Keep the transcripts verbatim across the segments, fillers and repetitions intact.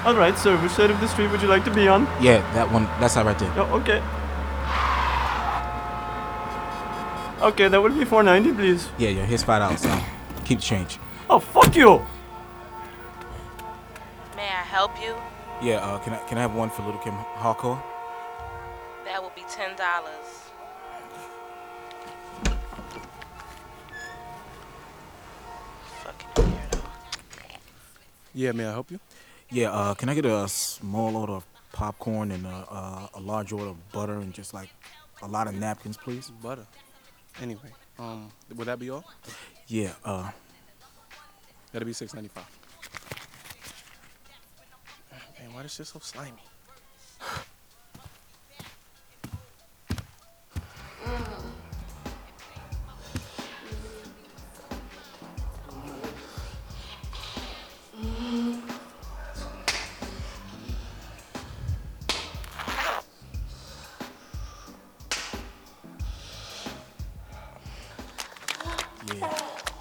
Alright, sir, which side of the street would you like to be on? Yeah, that one. That's that right there. Oh, okay. Okay, that would be four ninety, please. Yeah, yeah. Here's five dollars. So keep the change. Oh, fuck you! May I help you? Yeah. Uh, can I can I have one for Little Kim Hardcore? That will be ten dollars. Fucking weirdo. Yeah, may I help you? Yeah. Uh, can I get a small order of popcorn and a, uh, a large order of butter and just like a lot of napkins, please? Butter. Anyway, um, would that be all? Yeah. Uh. That'll be six ninety-five. Man, why is this so slimy? Yeah.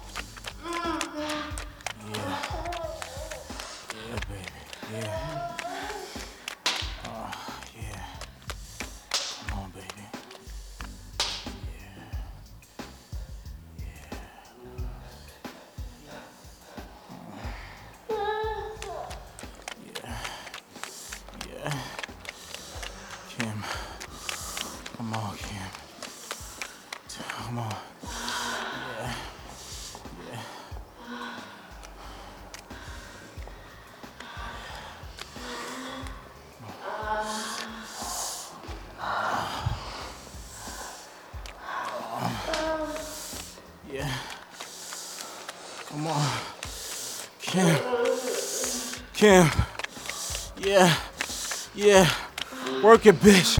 Yeah. Yeah, baby. Yeah. Uh, yeah. Come on, baby. Yeah. Yeah. Yeah. Yeah. Kim. Come on, Kim. Come on. Yeah. Yeah. Yeah. Come on. Kim. Kim. Yeah. Yeah. Work it, bitch.